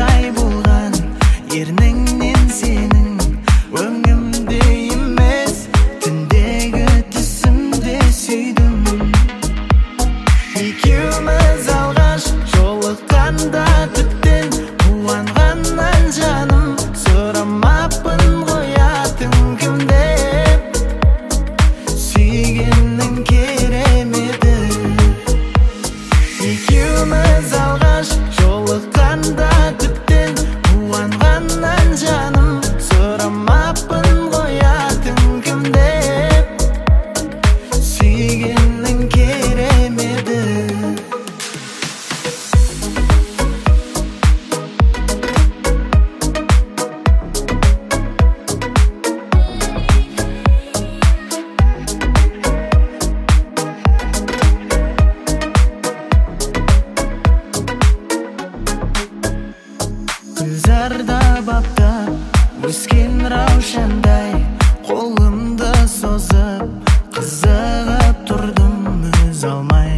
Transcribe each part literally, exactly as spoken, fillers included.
шамдай болған ерніңнен сенің өңімде емес түндегі түсімде сүйдім. Екеуміз алғаш жолыққанда тіптен қуанғаннан жаным сұрамаппын қоятын кім деп. Сүйгеннің кереметі. Екеуміз алғаш жолыққанда тіптен қуанғаннан жаным сұрамаппын қоятын кім деп. Сүйгеннің кереметі. Гүлзарда баптап өскен раушандай қолымды созып қызығып тұрдым өз алмай.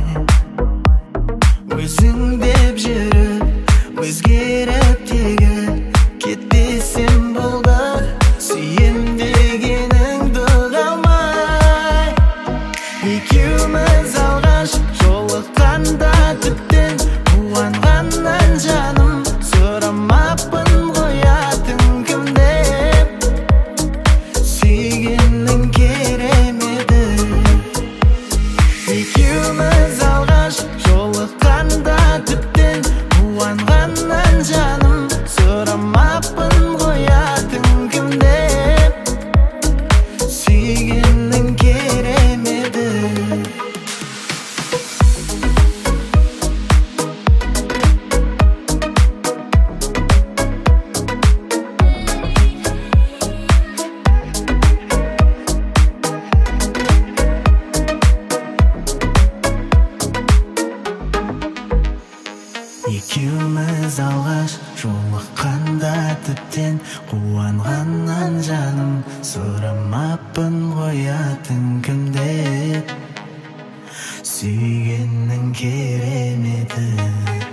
Өзің деп жүріп өзгеріп тегі кетпесем болды сүйем дегеніңді қалмай. Екеуміз алғаш жолыққанда тіптен қуанғаннан жаным сұрамаппын қоятын кім деп. Сүйгеннің кереметі. Екеуміз алғаш жолыққанда тіптен қуанғаннан жаным сұрамаппын қоятын кім деп. Сүйгеннің кереметі. Екеуміз алғаш жолыққанда тіптен қуанғаннан жаным сұрамаппын қоятын кім деп. Сүйгеннің кереметі.